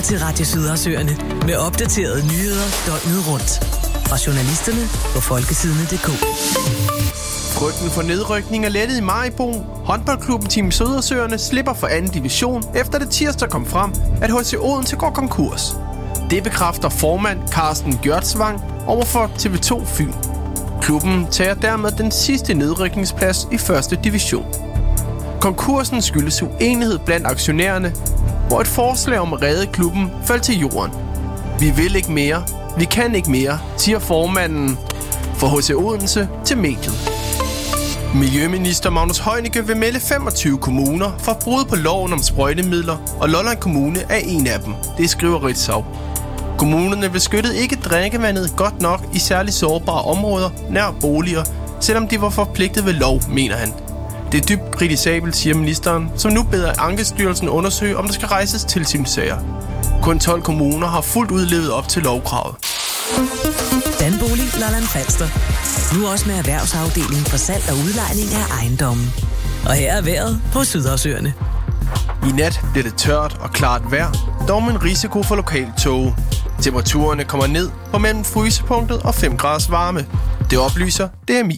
til Radio Sydersøerne med opdaterede nyheder døgnet rundt. Fra journalisterne på folkesidene.dk. Frygten for nedrykning er lettet i Maribo. Håndboldklubben Team Sydersøerne slipper for anden division, efter det tirsdag kom frem, at HC Odense går konkurs. Det bekræfter formand Carsten Gjørtsvang overfor TV2 Fyn. Klubben tager dermed den sidste nedrykningsplads i første division. Konkursen skyldes uenighed blandt aktionærerne, hvor et forslag om at redde klubben faldt til jorden. Vi vil ikke mere, vi kan ikke mere, siger formanden for HC Odense til mediet. Miljøminister Magnus Heunicke vil melde 25 kommuner for brud på loven om sprøjtemidler, og Lolland Kommune er en af dem. Det skriver Ritzau. Kommunerne beskyttede ikke drikkevandet godt nok i særligt sårbare områder nær boliger, selvom de var forpligtet ved lov, mener han. Det er dybt kritisabelt, siger ministeren, som nu beder Ankestyrelsen undersøge, om der skal rejses tilsynssager. Kun 12 kommuner har fuldt ud levet op til lovkravet. Danbolig Lolland Falster. Nu også med erhvervsafdelingen for salg og udlejning af ejendommen. Og her er vejret på Sydersøerne. I nat bliver det tørt og klart vejr, dog med en risiko for lokal tåge. Temperaturerne kommer ned på mellem frysepunktet og 5 graders varme. Det oplyser DMI.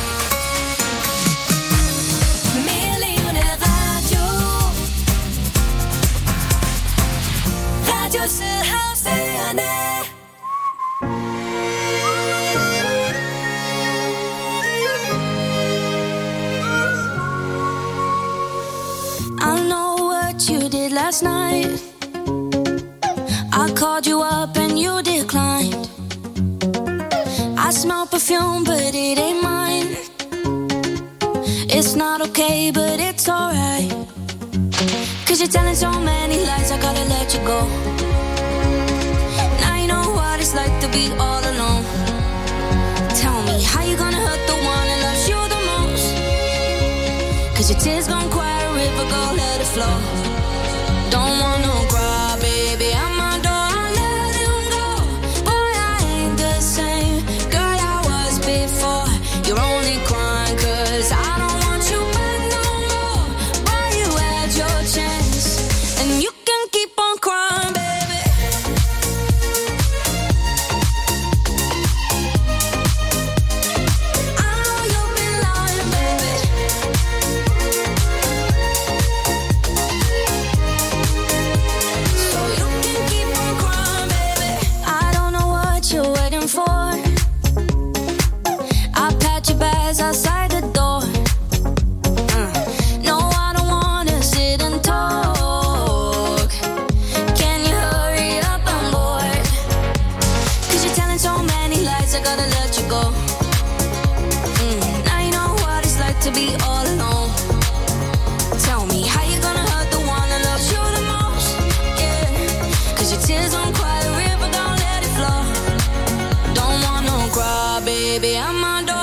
Last night I called you up and you declined. I smell perfume but it ain't mine. It's not okay but it's alright. Cause you're telling so many lies, I gotta let you go. Now you know what it's like to be all alone. Tell me how you gonna hurt the one that loves you the most. Cause your tears gon' quiet a river, go let it flow. Don't want no cry, baby, I'm my door, I let him go. Boy, I ain't the same girl I was before. You're only crying cause I don't want you back no more. Boy, you had your chance, and you can keep on crying, baby. I know you've been lying, baby. Outside the door. No, I don't wanna sit and talk. Can you hurry up? I'm bored. Cause you're telling so many lies, I gotta let you go. Now you know what it's like to be all alone. Tell me how you gonna hurt the one that loves you the most. Yeah. Cause your tears don't quiet a river, don't let it flow. Don't want no cry, baby, I'm my door.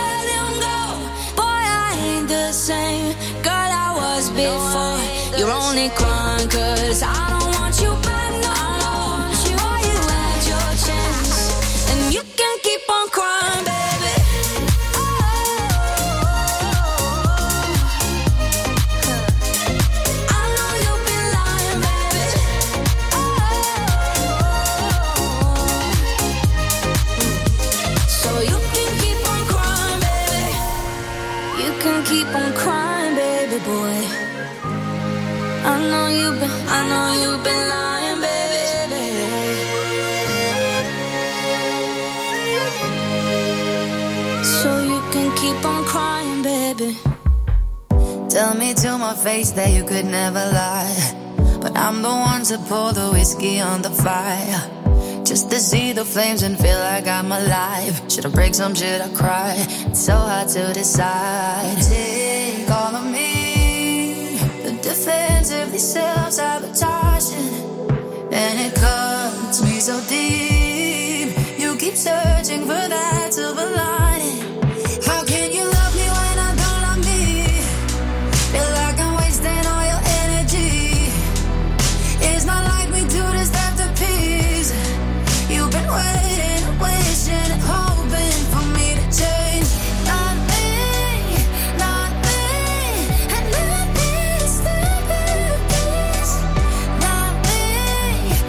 Same girl I was before. You're only crying cause I don't want you back no more. Boy, you had your chance, and you can keep on crying, baby. I know you've been lying, baby. So you can keep on crying, baby. You can keep on crying, baby boy. I know you've been lying, baby. So you can keep on crying, baby. Tell me to my face that you could never lie, but I'm the one to pour the whiskey on the fire, just to see the flames and feel like I'm alive. Should I break some, should I cry? It's so hard to decide. Take all of me, the defensively self-sabotaging, and it cuts me so deep. You keep searching for that silver lining. How can you love me when I don't love me? Feel like I'm wasting all your energy. It's not like we do this after peace. You've been waiting, wishing, and hoping for me to change. Not me, and not this, the purpose. Not me,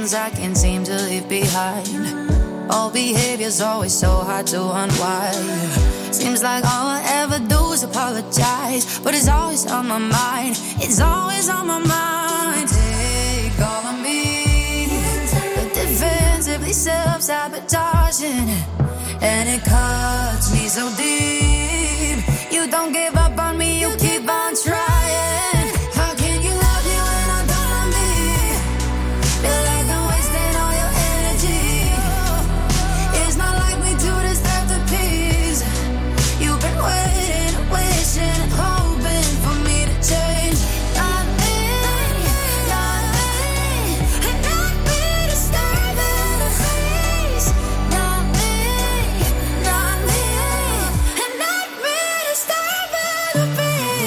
things I can't seem to leave behind. All behavior's always so hard to unwind. Seems like all I ever do is apologize, but it's always on my mind. It's always on my mind. Take all of me, but defensively self-sabotaging, and it cuts me so deep. You don't give up on me, you keep on trying. How can you love me when I don't love me? Feel like I'm wasting all your energy. It's not like we do this after peace. You've been waiting, wishing, and hoping for me to change. Not me, and not me disturbing the face. Not me, and not me disturbing the face.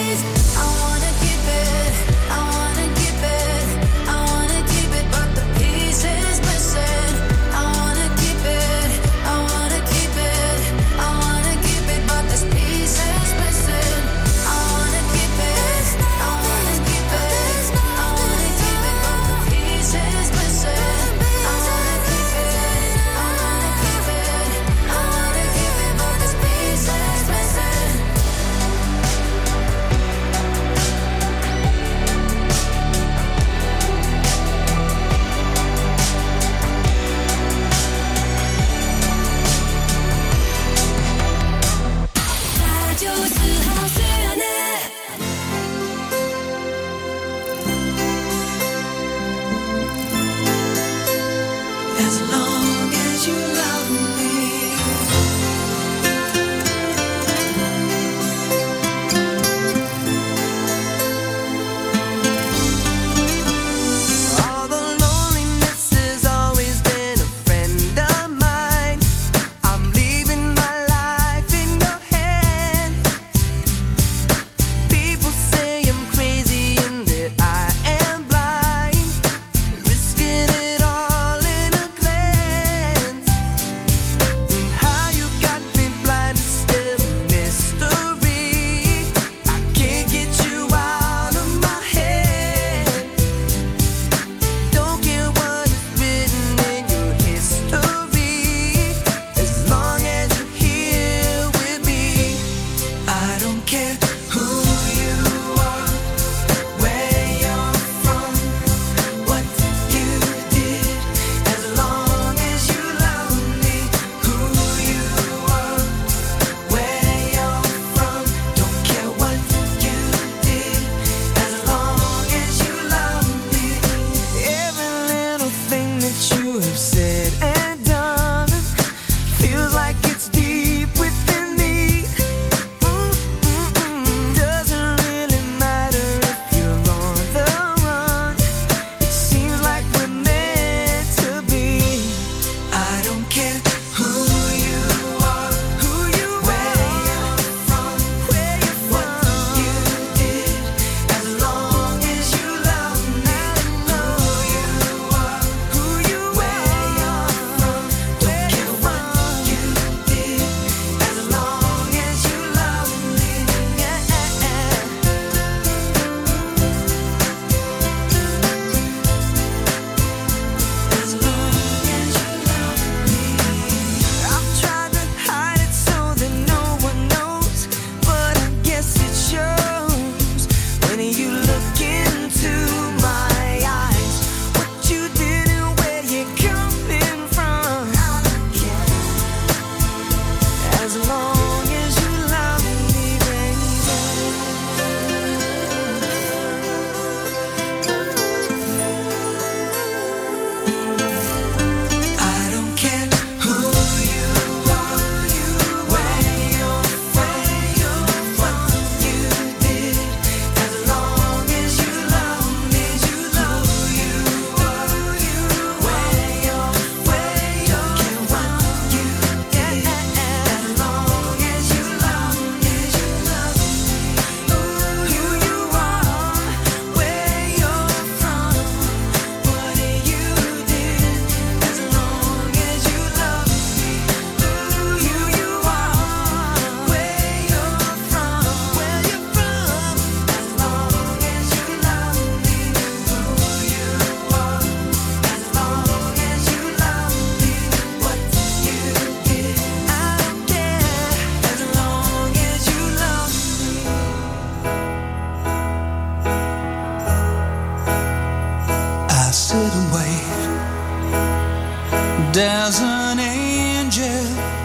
Does an angel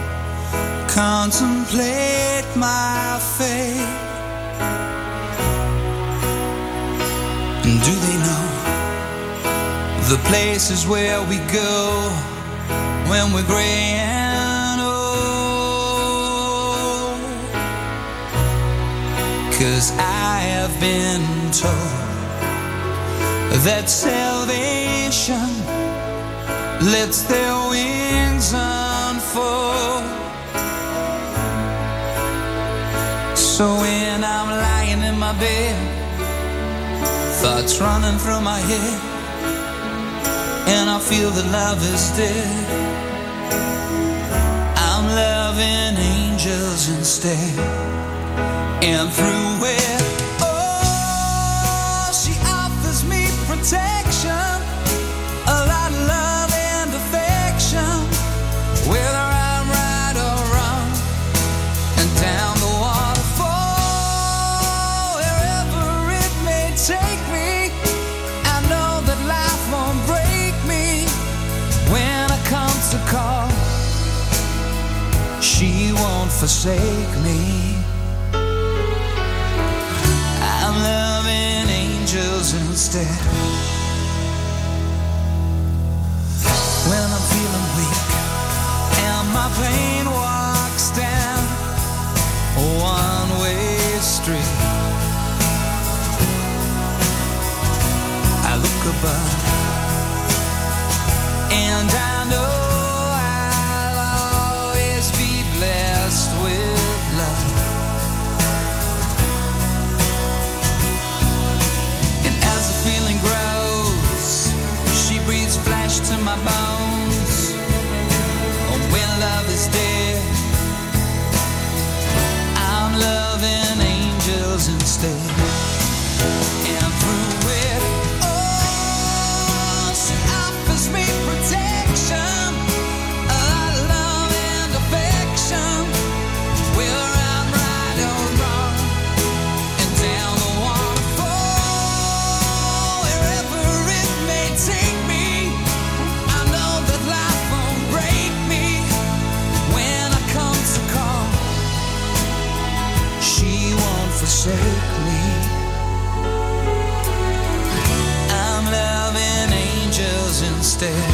contemplate my fate? Do they know the places where we go when we're gray and old? 'Cause I have been told that salvation lets their wings unfold. So when I'm lying in my bed, thoughts running through my head, and I feel that love is dead, I'm loving angels instead. And through it, oh, she offers me protection, a lot of love and affection, whether I'm right or wrong, and down the waterfall, wherever it may take me, I know that life won't break me when I come to call. She won't forsake me. I'm loving angels instead. When I'm feeling weak and my pain walks down a one-way street, I look above and I know I'll always be blessed with love. And as the feeling grows, she breathes flesh to my bones. Oh, when love is dead, I'm loving angels instead. And through it, oh, she offers me protection, a lot of love and affection, whether I'm right or wrong, and down the waterfall, wherever it may take me, I know that life won't break me when I come to call. She won't forsake me. I'm loving angels instead.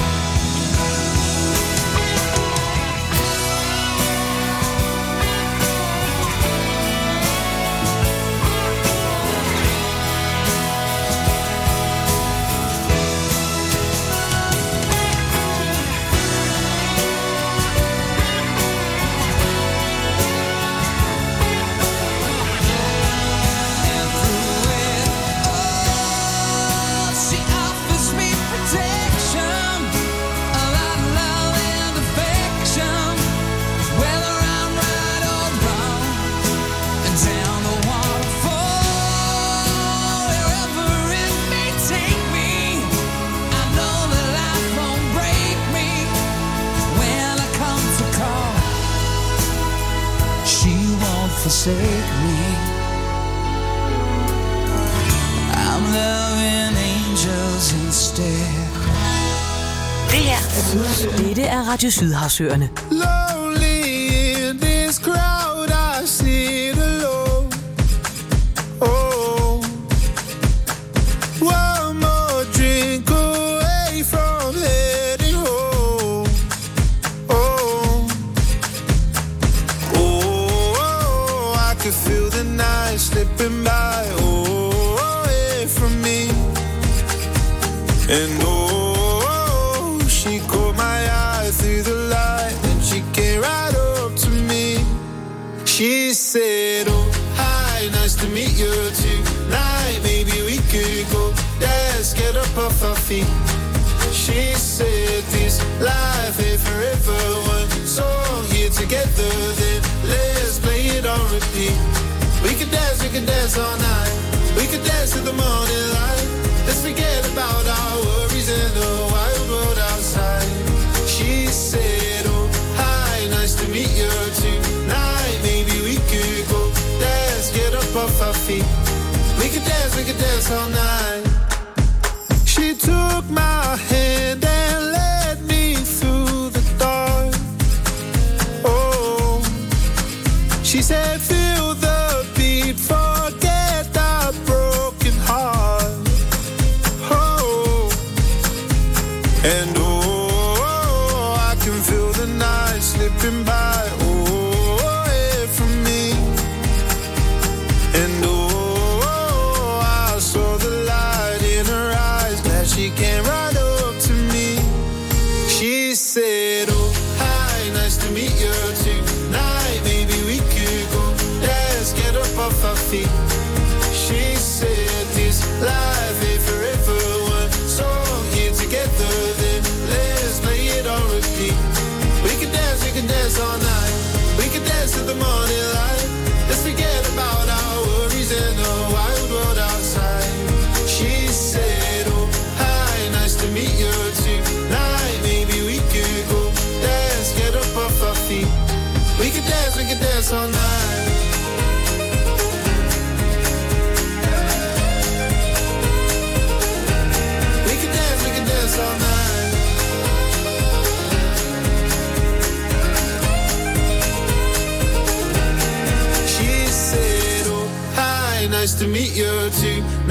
And through it, oh, she offers me protection, a lot of love and affection, whether I'm right or wrong, and down the waterfall, wherever it may take me, I know that life won't break me when I come to call. She won't forsake me. I'm loving angels instead. Dette er Radio Sydhavsøerne. Lonely in this crowd, I sit alone. Oh, one more drink away from heading home. Oh, oh, I can feel the night slipping by. Oh, away from me. And oh, she caught my eye through the light, and she came right up to me. She said, oh, hi, nice to meet you tonight. Maybe we could go dance, get up off our feet. She said, this life ain't forever. One song here together, then let's play it on repeat. We could dance all night. We could dance to the morning light. Let's forget about our worries in the wild world outside. She said, oh, hi, nice to meet you tonight. Maybe we could go dance, get up off our feet. We could dance all night. She took my hand and led me through the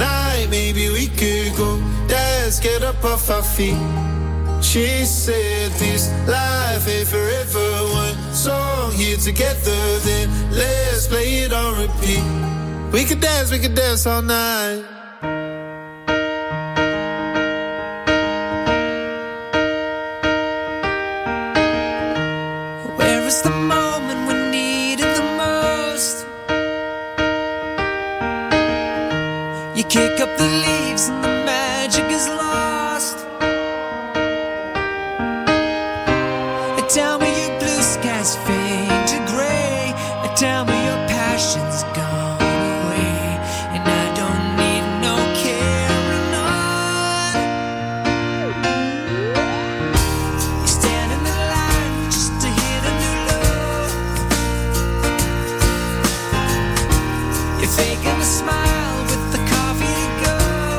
night, maybe we could go. Let's get up off our feet. She said this life ain't forever. One song here together, then let's play it on repeat. We could dance all night. Where is the moment we needed the most? You kick up the leaves and the magic is lost. Tell me your blue skies fade to gray. Tell me your passion's gone away. And I don't need no carrying on. You stand in the line just to hit a new low. You're faking a smile with the coffee to go.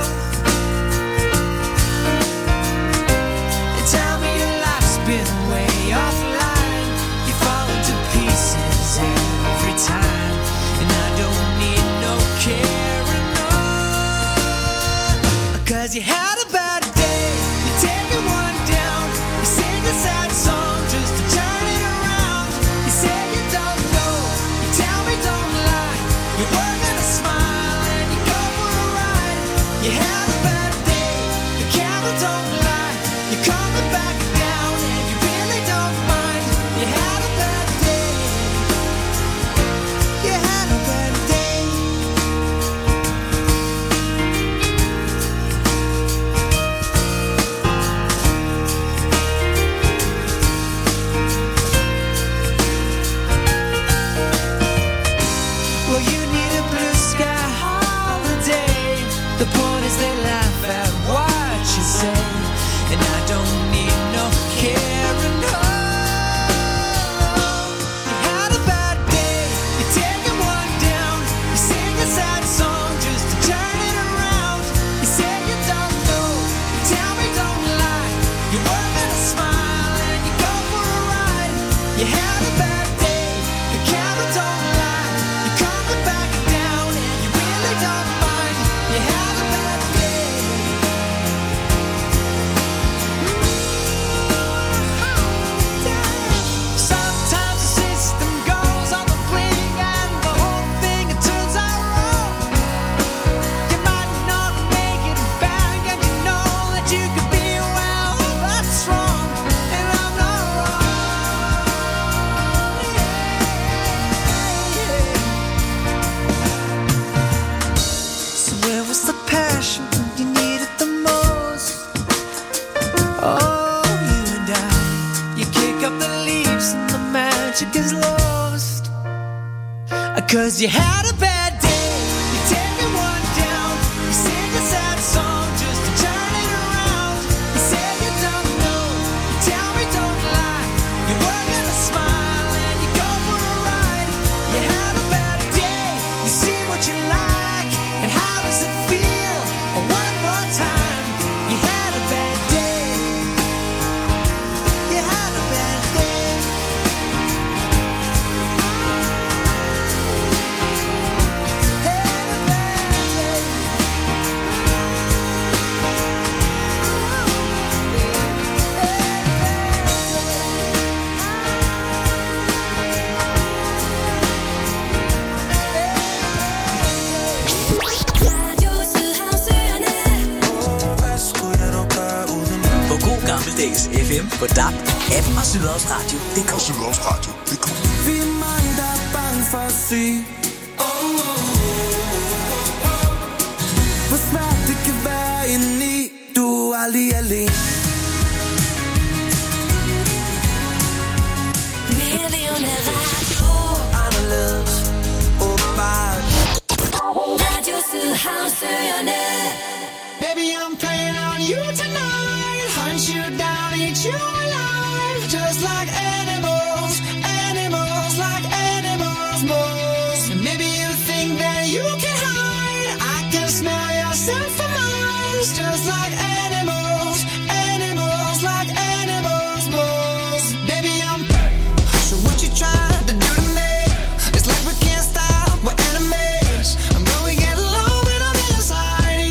And tell me your life's been way offline. You fall into pieces every time. And I don't need no carrying on. 'Cause you had a bad day. You take it one down. You sing a sad song just to turn it around. You say you don't know. You tell me don't lie. You work at a smile and you go for a ride. You had a bad day. The camera don't lie. You're coming back down and you really don't mind. You had a bad day. You had a bad day. Well, you need a blue sky holiday. The point is they laugh at what you say. And I don't need no carrying on. You had a bad day. You take it one down. You sing a sad song just to turn it around. You say you don't know. You tell me don't lie. You work at a smile and you go for a ride. You had a bad day. The camera don't lie. You're coming back down and you really don't mind. You had a bad day. Sometimes the system goes on the blink and the whole thing it turns out wrong. You might not make it back and you know that you could be well, that's wrong, and I'm not wrong. So where was the passion when you needed the most? Oh, you and I, you kick up the leaves and the magic is lost. 'Cause you had a bad day. You take it one down. You sing a sad song just to turn it around. You say you don't know. You tell me don't lie. You work at a smile and you go for a ride. You had a bad day. You see what you like and how does it feel? One more time. You had a bad day. You had a bad day. Had a bad day. På god gammeldags FM på DAB, app og Sydhavsradio.dk. Vi er mange, der er bange for at sige hvor svært det kan være indeni. Du er aldrig alene. Anderledes, åbenbart. Radio Sydhavsøerne. Baby, I'm playing on you tonight. Hunt you down, eat you alive. Just like animals, animals, like animals, moles. Maybe you think that you can hide. I can smell yourself for miles. Just like animals, animals, like animals, moles. Baby, I'm. So what you trying to do to me? It's like we can't stop, we're enemies. I know we get along when I'm inside.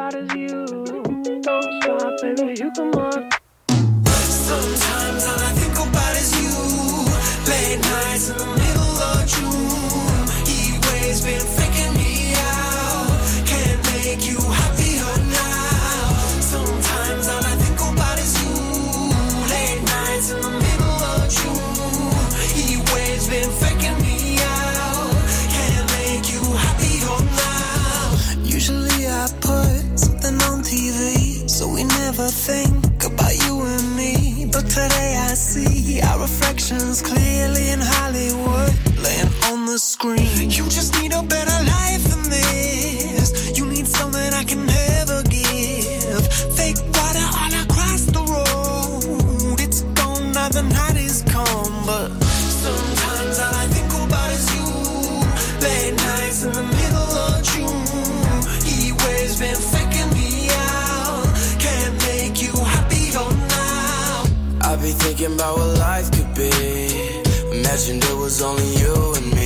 about is you. Don't stop, baby, you come on. Sometimes all I think about is you. Late nights in the middle of June. Heat waves been faking me out. Can't make you happier now. Sometimes all I think about is you. Late nights in the middle of June. Heat waves been faking me out. Can't make you happier now. Usually I put something on TV, so we never think about you and me. But today I see our reflections clearly in Hollywood, laying on the screen. You just need a better life than this. You need something I can never give. Fake water all across the road. It's gone now, the night is come. But sometimes all I think about is you. Late nights in the middle of June. Heat waves been faking me out. Can't make you happier now. I be thinking about what life could be. Imagined it was only you and me.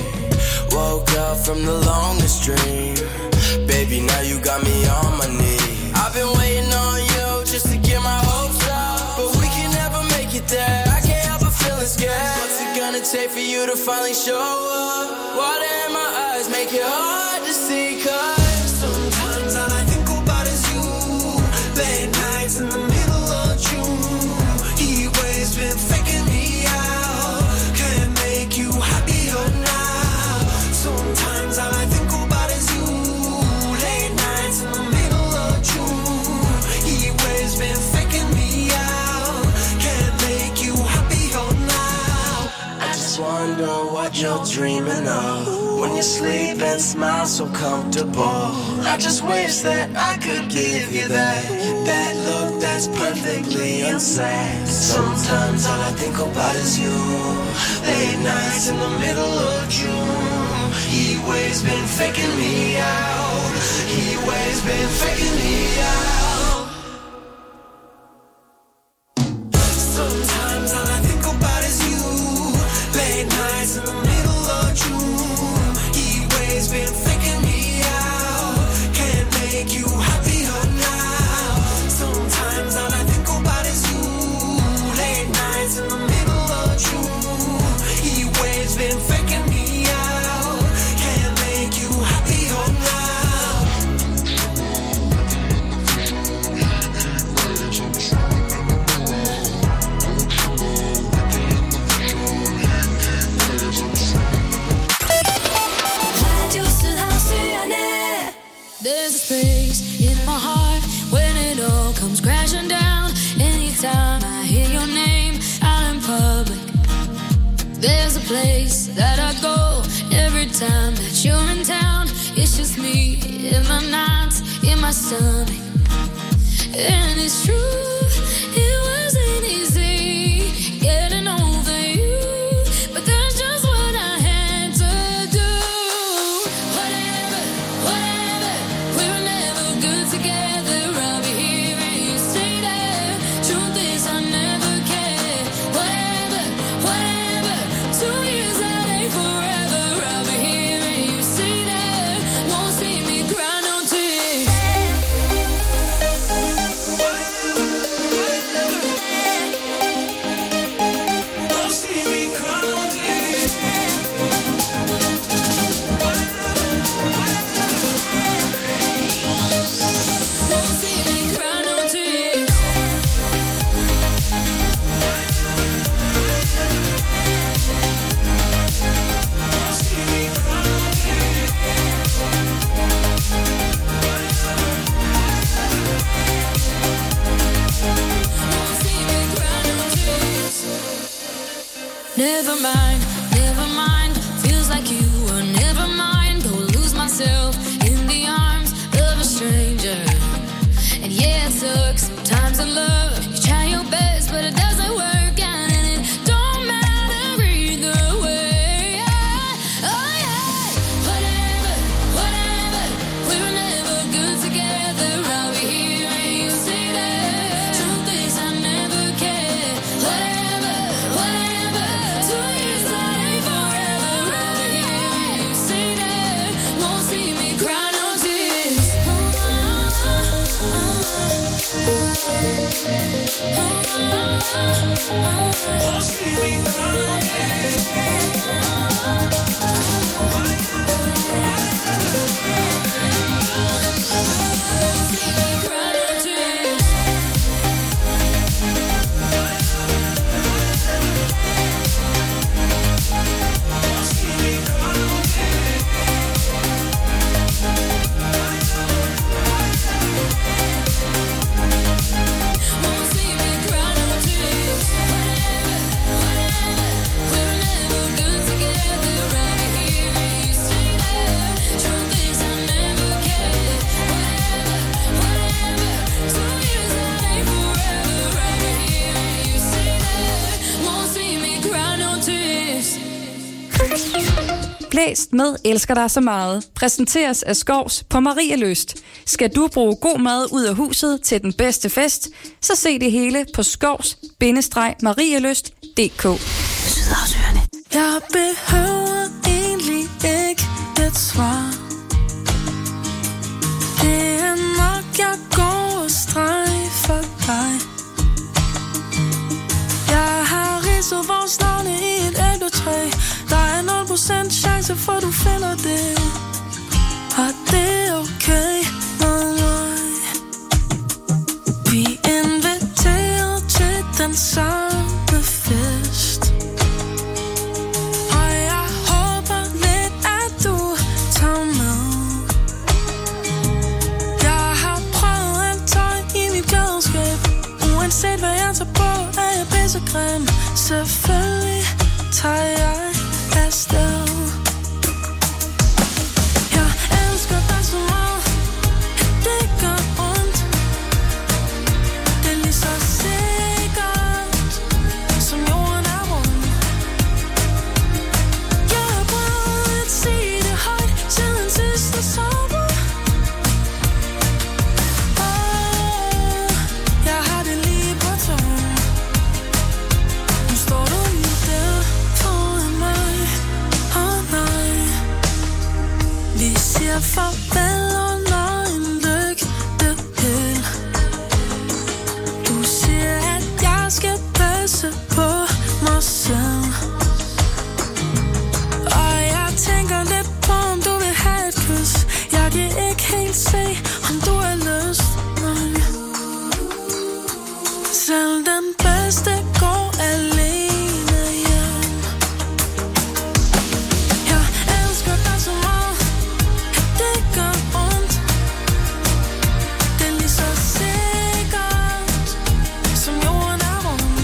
Woke up from the longest dream. Baby, now you got me on my knees. I've been waiting on you just to get my hopes up, but we can never make it there. I can't help but feeling scared. What's it gonna take for you to finally show up? Water in my eyes make it hard to see, cause sometimes all I think about is you. Late nights in the middle of June. Heat waves been faking me out. Can't make you happier now. Sometimes all I think about is you. Late nights in the middle of June. Heat waves been faking me out. Can't make you happier now. I just wonder what you're dreaming of when you sleep and smile so comfortable. I just wish that I could give you that look that's perfectly unsaid. Sometimes all I think about is you. Late nights in the middle of June. Heat waves been faking me out. Heat waves been faking me out. Sometimes all I think about is you. Late nights in the middle of June. Heat waves been faking me out. Can't make you happier now. Sometimes all I think about is you. Late nights in the middle of June. Heat waves been faking me out. Can't make you happier now. There's a space in my heart when it all comes crashing down. Anytime I hear your name out in public, there's a place that I go every time that you're in town. It's just me in my nights, in my stomach. And it's true, it wasn't easy getting over you, but that's just what I had to do. Whatever, we were never good together. I'll be here and you stay there. Truth is I never cared. Whatever, 2 years that ain't forever. I'll be here and you stay there. Won't see me cry no tears. Never mind, feels like you were never mine. Go lose myself in the arms of a stranger. And yeah, it sucks sometimes in love. You try your best, but it doesn't work out, and it don't matter either way. Oh yeah, whatever, we were never good together. I'll be here and you stay there. Truth is I never cared. Whatever, 2 years that ain't forever. I'll be here and you stay there. Won't see me cry no tears. Blæst med elsker dig så meget. Præsenteres af Skovs på Marie Lyst. Skal du bruge god mad ud af huset til den bedste fest, så se det hele på skovs-marielyst.dk. Sydhavsøerne. Jeg behøver egentlig ikke et svar. Det er nok, jeg går og strejfer dig. Jeg har ridset vores navne i et æbletræ. Der er 0% chance for du finder det. Og det er okay med mig. Vi inviterer til den samme fest. Og jeg håber lidt, at du tager med. Jeg har prøvet alt tøj i mit klædeskab. Uanset hvad jeg tager på, er jeg pissegrim. Selvfølgelig tager jeg afsted. Jeg elsker dig så meget, at det gør ondt. Det er lige så sikkert, som jorden er rund. Jeg har prøvet at sige det højt siden sidste sommer. Jeg har det lige på tungen. Nu står du lige der foran mig. Nej, vi siger farvel under en lygtepæl. Du siger, at jeg skal passe på mig selv. Og jeg tænker lidt på, om du vil have et kys. Jeg kan ikke helt se, om du har lyst. Nej. Selv den bedste går alene hjem. Jeg elsker dig så meget, at det gør ondt. Det er lige så sikkert, som jorden er rund.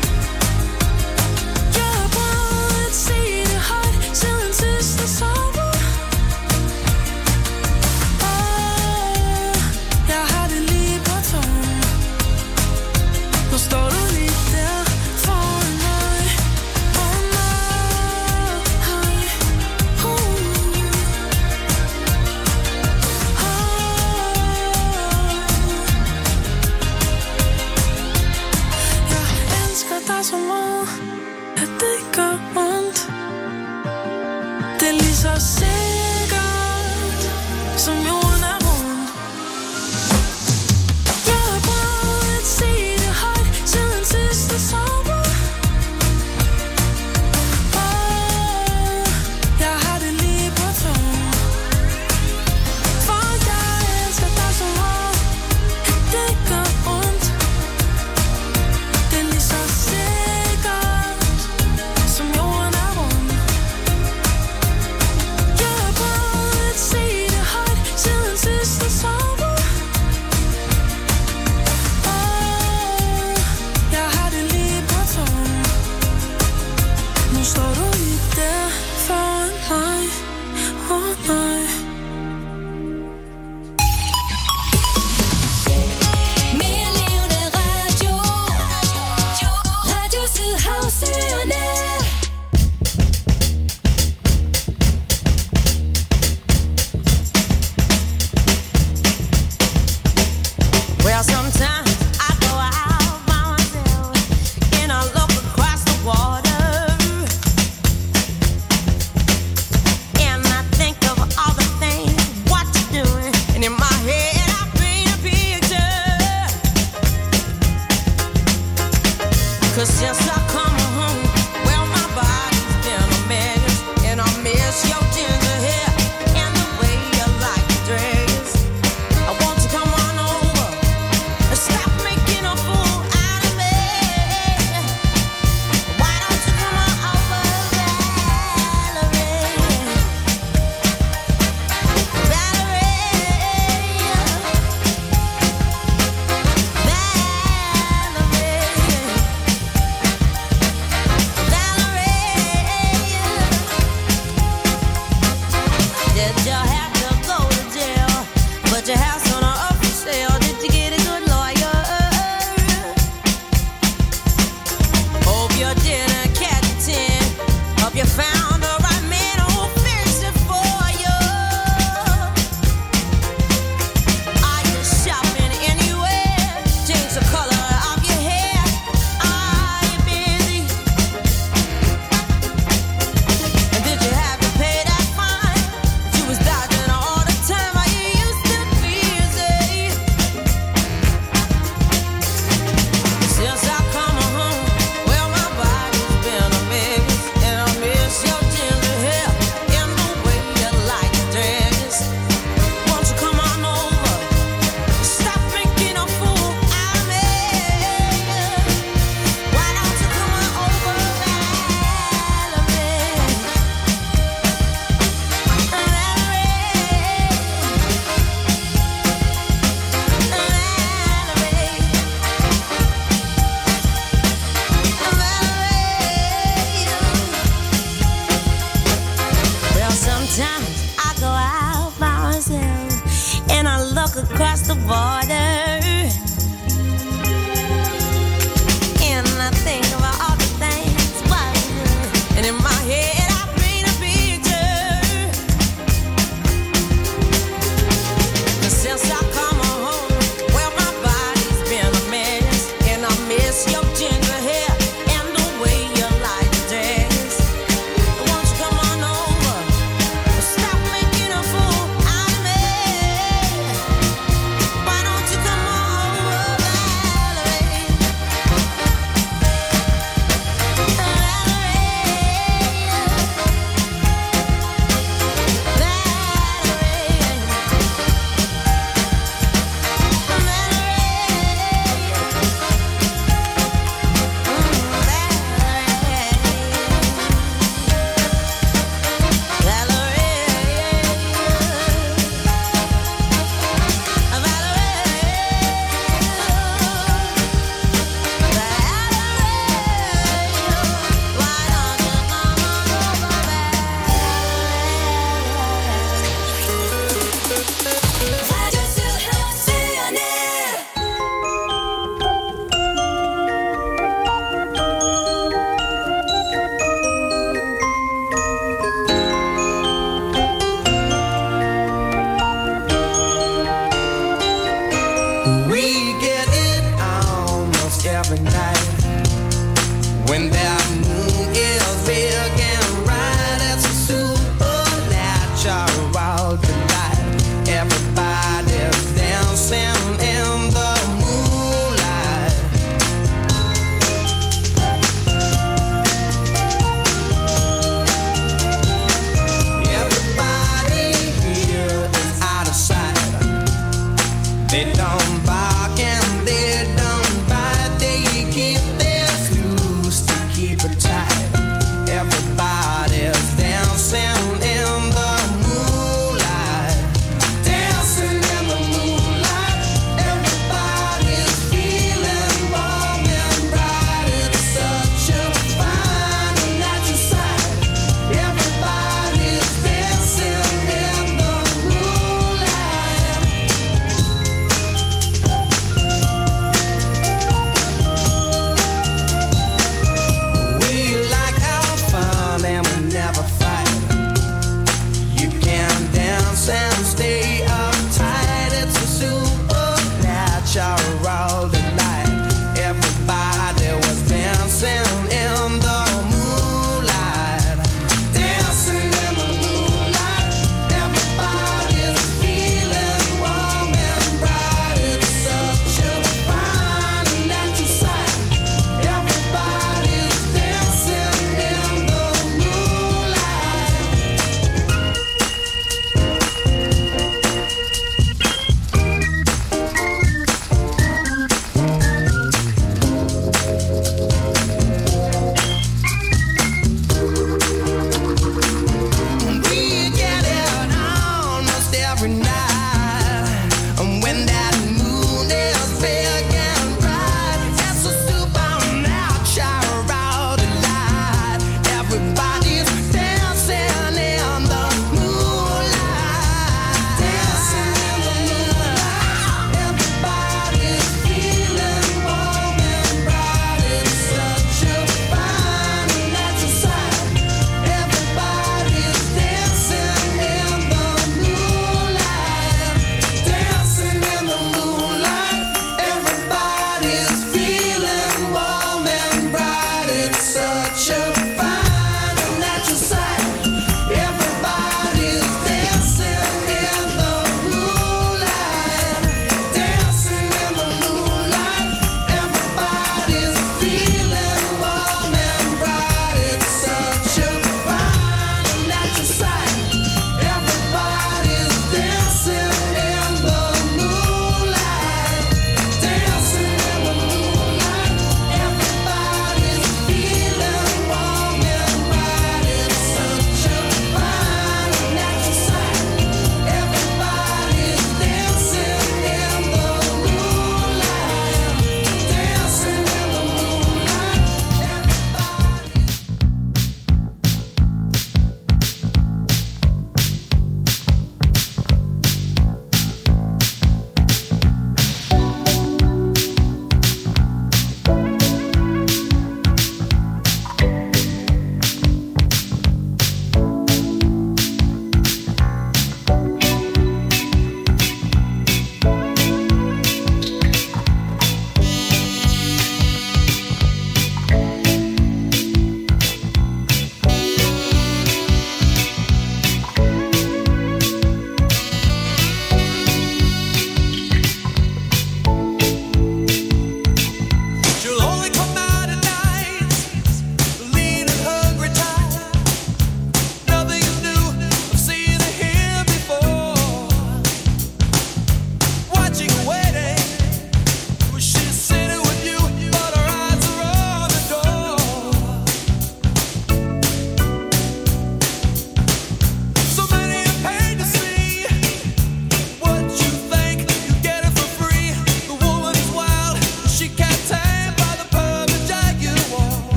Jeg har prøvet at sige det højt siden sidste sommer. Jeg har det lige på tungen. Nu står du lige der foran mig. Jeg elsker dig så meget, at det gør ondt. Det er lige så sikkert, som jorden er rund. Jeg har prøvet at sige det højt siden sidste sommer. Jeg har det lige på tungen. For jeg elsker dig så meget, at det gør ondt. Det er lige så sikkert, som jorden er rund. Jeg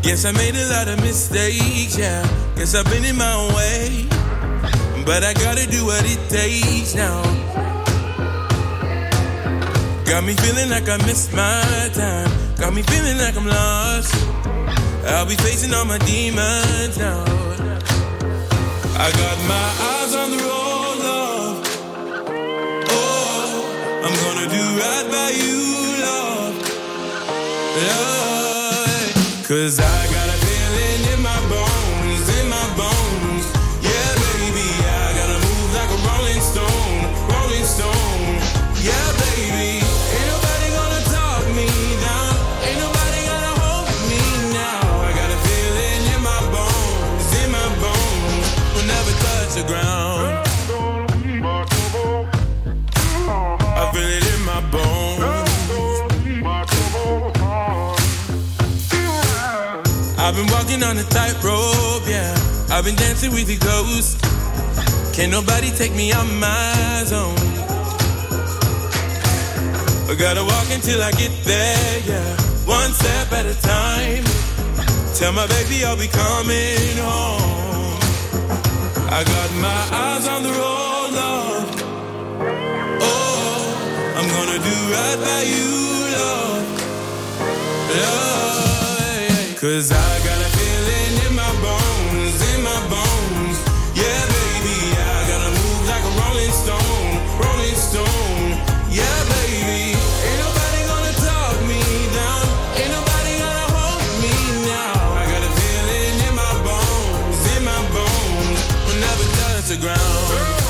Guess I made a lot of mistakes, yeah. Guess I've been in my own way. But I gotta do what it takes now. Got me feeling like I missed my time. Got me feeling like I'm lost. I'll be facing all my demons now. I got my eyes on the road, love. Oh, I'm gonna do right by you, love. Love. 'Cause I got a feeling in my bones, in my bones. Yeah, baby, I gotta move like a rolling stone, rolling stone. Yeah, baby, ain't nobody gonna talk me down. Ain't nobody gonna hold me now. I got a feeling in my bones, in my bones. Will never touch the ground. I feel it in my bones. I've been walking on a tightrope, yeah. I've been dancing with the ghosts. Can't nobody take me out my zone. I gotta walk until I get there, yeah. One step at a time. Tell my baby I'll be coming home. I got my eyes on the road, love. Oh, I'm gonna do right by you, love. Love. 'Cause I got a feeling in my bones, in my bones. Yeah, baby, I gotta move like a rolling stone, rolling stone. Yeah, baby, ain't nobody gonna talk me down. Ain't nobody gonna hold me now. I got a feeling in my bones, in my bones. Will never touch the ground.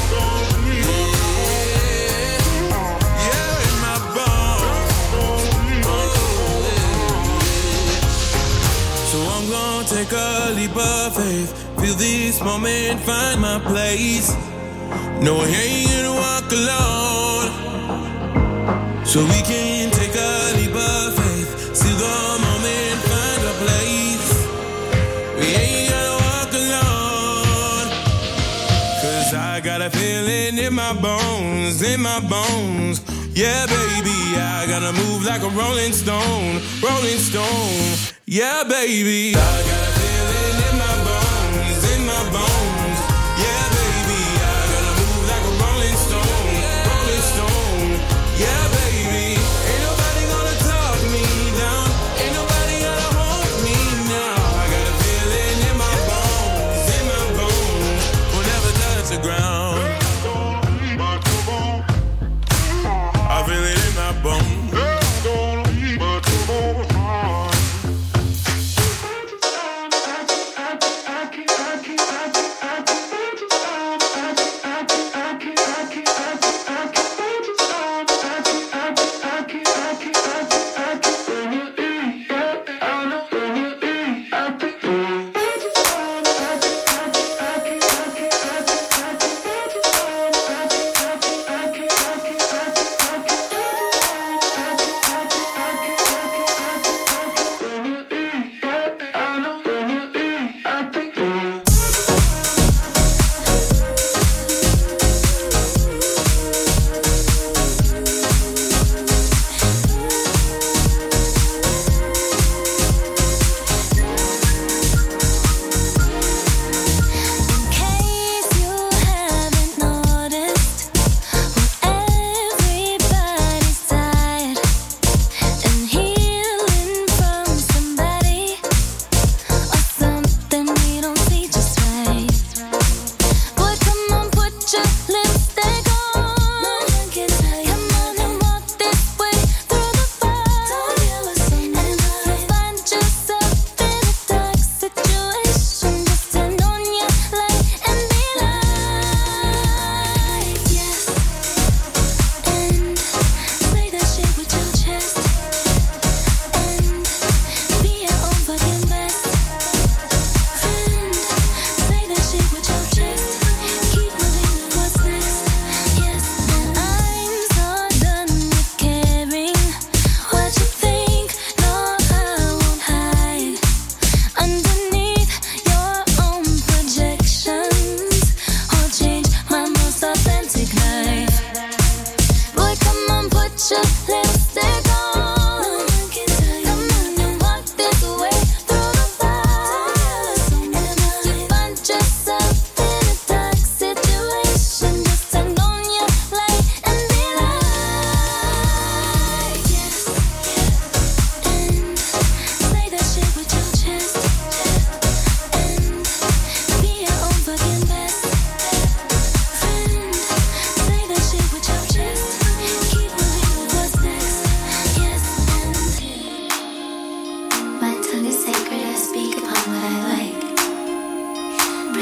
Yeah, in my bones. So I'm gonna take a leap of faith. Feel this moment, find my place. No, I ain't gonna walk alone. So we can take a leap of faith. See the moment, find a place. We ain't gonna walk alone. 'Cause I got a feeling in my bones, in my bones. Yeah, baby, I gotta move like a rolling stone, rolling stone. Yeah, baby, I got a feeling in my bones, in my bones. Yeah, baby, I gotta move like a rolling stone, rolling stone. Yeah, baby, ain't nobody gonna talk me down. Ain't nobody gonna hold me now. I got a feeling in my bones, in my bones. Will never touch the ground. I feel it in my bones.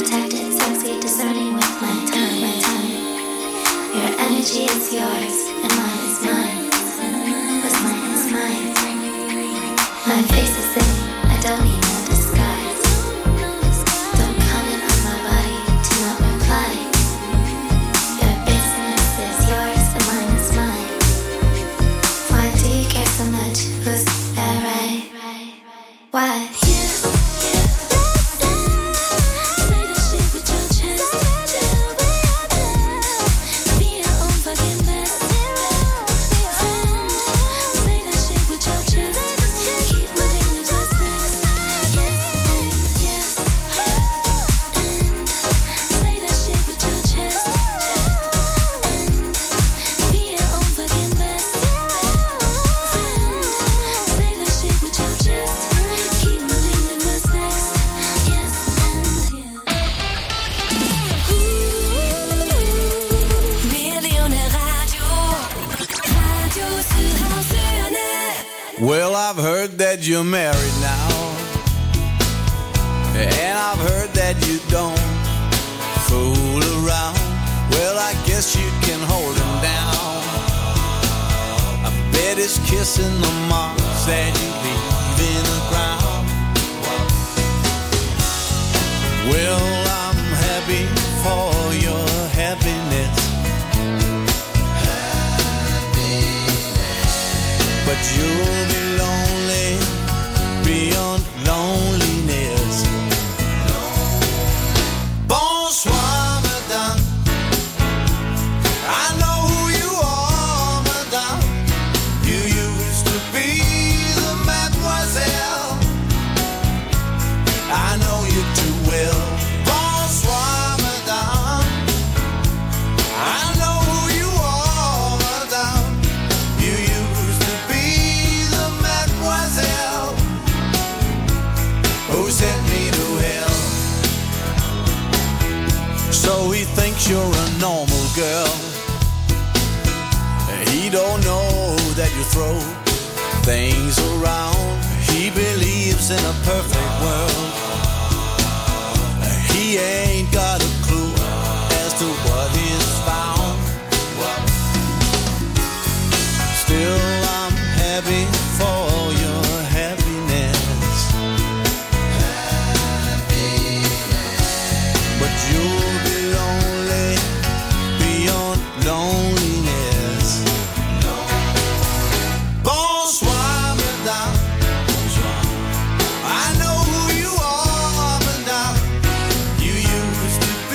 tactics, sexy, discerning with my tongue. Your energy is yours, and mine is mine. What's mine is mine. My face is in, I don't need no disguise. Don't comment on my body, do not reply. Your business is yours, and mine is mine. Why do you care so much? Who's that right? Why? Well, I've heard that you're married now, and I've heard that you don't fool around. Well, I guess you can hold him down. I bet he's kissing the marks that you leave in the ground. Well, I'm happy for your happiness, but you'll be lonely beyond loneliness. Bonsoir, madame. I know who you are, madame. You used to be the mademoiselle. I know you too well. Bonsoir, madame. I know who you are, madame. You used to be the mademoiselle who sent me to hell. So he thinks you're a normal girl. He don't know that you throw things around. He believes in a perfect world. He ain't got a clue as to what is found. Still, I'm happy for your happiness, but you'll be lonely beyond loneliness. Bonsoir, madame. I know who you are, madame. You used to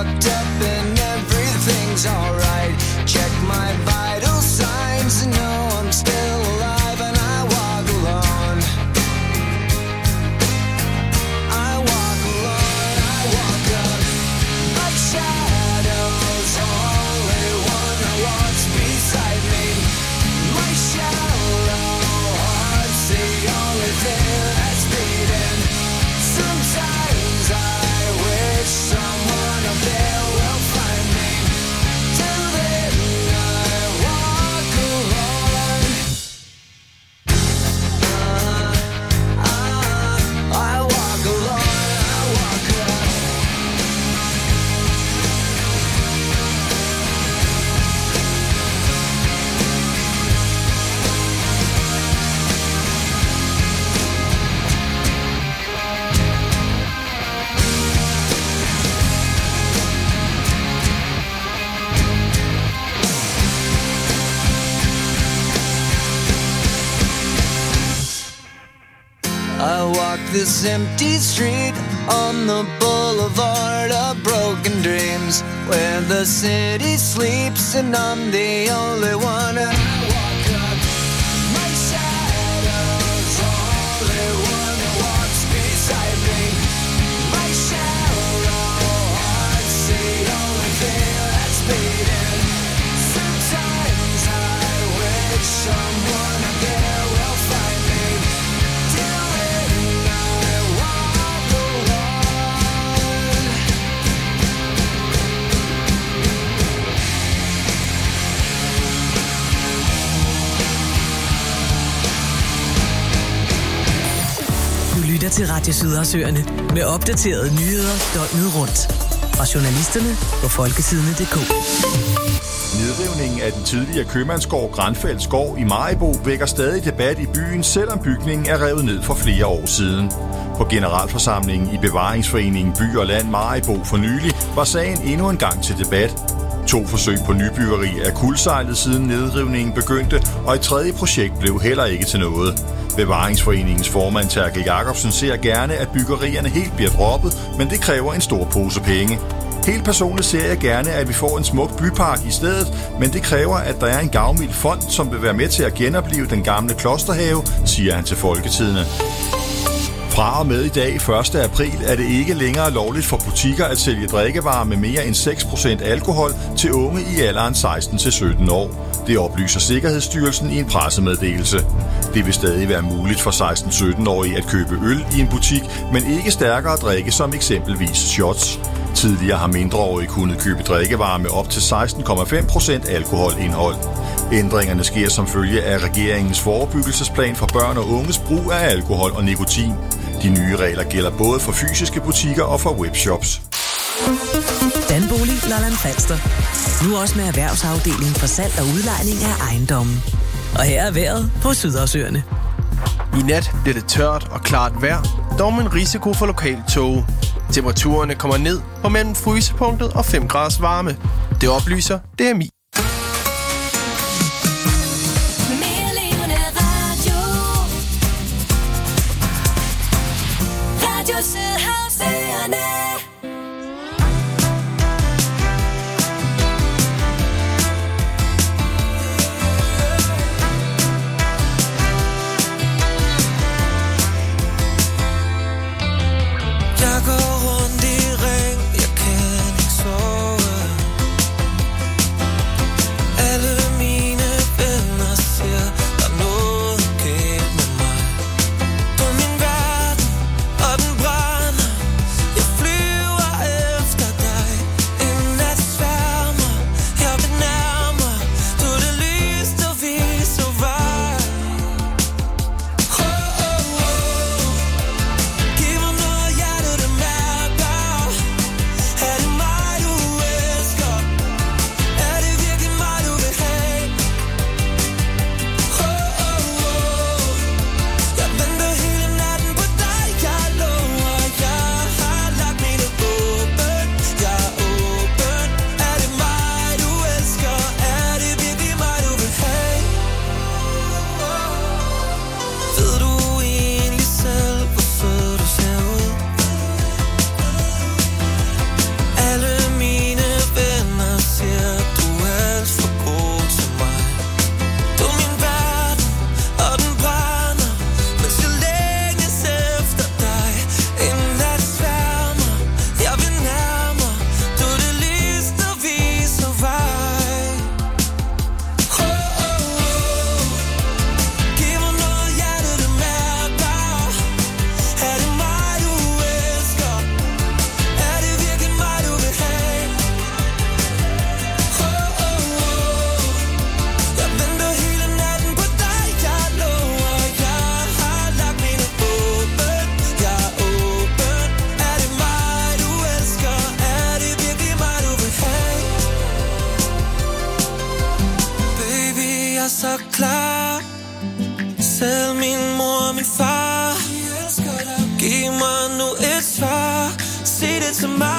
fucked up and everything's alright. Check my vital signs and know I'm still alive, and I walk alone. I walk alone, I walk up like shadows, only one that walks beside me. My shallow heart's the only thing that's beating. Sometimes I wish someone up there will find me. Till then I walk alone. I walk alone, I walk up. I walk this empty street on the boulevard of broken dreams, where the city sleeps and I'm the only one. And I walk up my shadows, only one that walks beside me. My shallow heart's the only thing that's beating. Sometimes I wish someone up there will find me. Till then I walk alone. Du lytter til Radio Sydersøerne med opdaterede nyheder døgnet rundt. Fra journalisterne på folketidene.dk. Nedrivningen af den tidligere købmandsgård Granfelds Gård i Maribo vækker stadig debat i byen, selvom bygningen er revet ned for flere år siden. På generalforsamlingen i Bevaringsforeningen By og Land Maribo for nylig var sagen endnu en gang til debat. 2 forsøg på nybyggeri er kuldsejlet siden nedrivningen begyndte, og et tredje projekt blev heller ikke til noget. Bevaringsforeningens formand Terkel Jacobsen ser gerne, at byggerierne helt bliver droppet, men det kræver en stor pose penge. Helt personligt ser jeg gerne, at vi får en smuk bypark i stedet, men det kræver, at der er en gavmild fond, som vil være med til at genopleve den gamle klosterhave, siger han til Folketidene. Fra og med i dag, 1. april, er det ikke længere lovligt for butikker at sælge drikkevarer med mere end 6% alkohol til unge i alderen 16-17 år. Det oplyser Sikkerhedsstyrelsen i en pressemeddelelse. Det vil stadig være muligt for 16-17-årige at købe øl i en butik, men ikke stærkere drikke som eksempelvis shots. Tidligere har mindreårige kunnet købe drikkevarer med op til 16,5% alkoholindhold. Ændringerne sker som følge af regeringens forebyggelsesplan for børn og unges brug af alkohol og nikotin. De nye regler gælder både for fysiske butikker og for webshops. Danbolig Lolland Falster. Nu også med erhvervsafdelingen for salg og udlejning af ejendommen. Og her er vejret på Sydersøerne. I nat bliver det tørt og klart vejr, dog med en risiko for lokal tåge. Temperaturerne kommer ned på mellem frysepunktet og 5 graders varme. Det oplyser DMI. Flyver sig det til mig.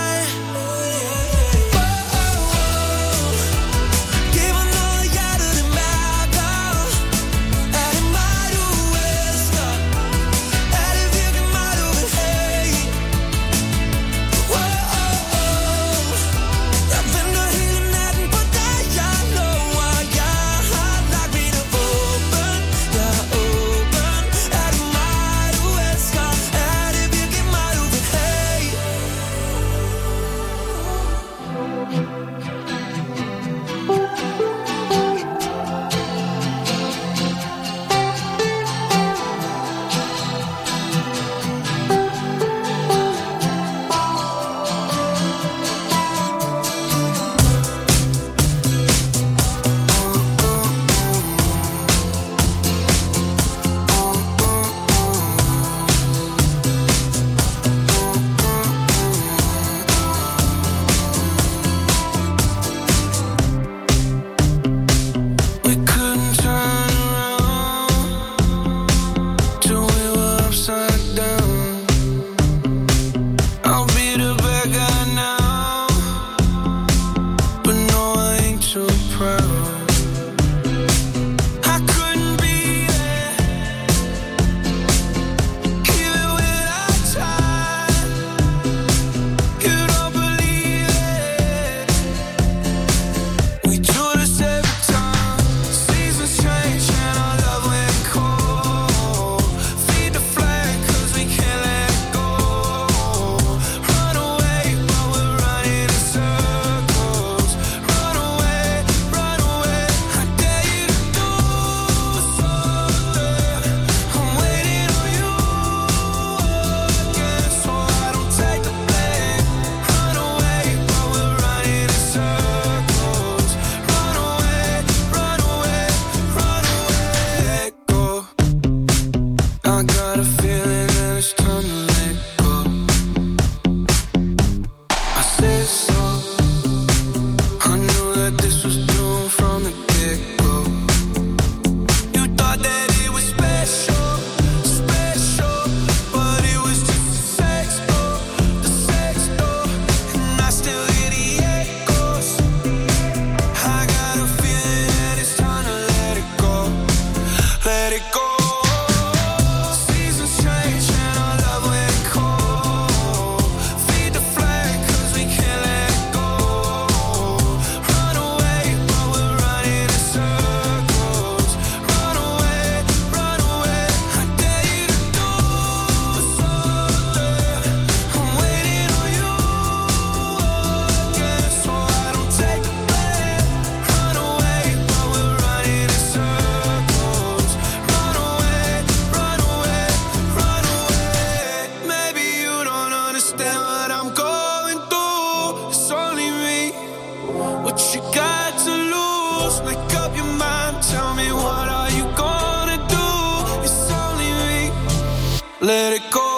Let it go.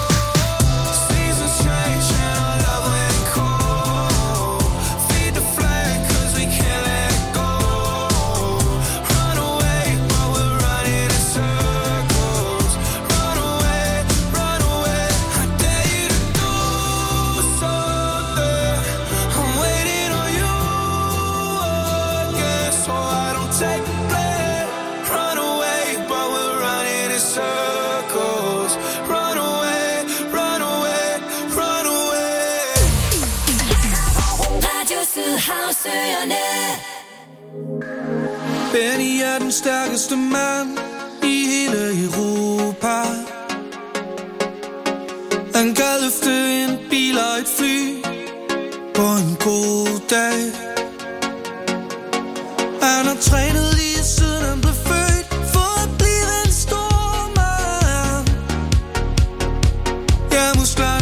Seasons change and our love went cold. Feed the flag 'cause we can't let it go. Run away but we're running in circles. Run away, I dare you to do something. I'm waiting on you again, so I don't take the blame. Run away but we're running in circles. Run away, run away, run away. Radio Sydhavsøerne. Benny er den stærkeste mand i hele Europa. Han kan løfte en bil og et fly på en god dag. Han har trænet lige siden han blev født for at blive en stor mand. Ja, muskler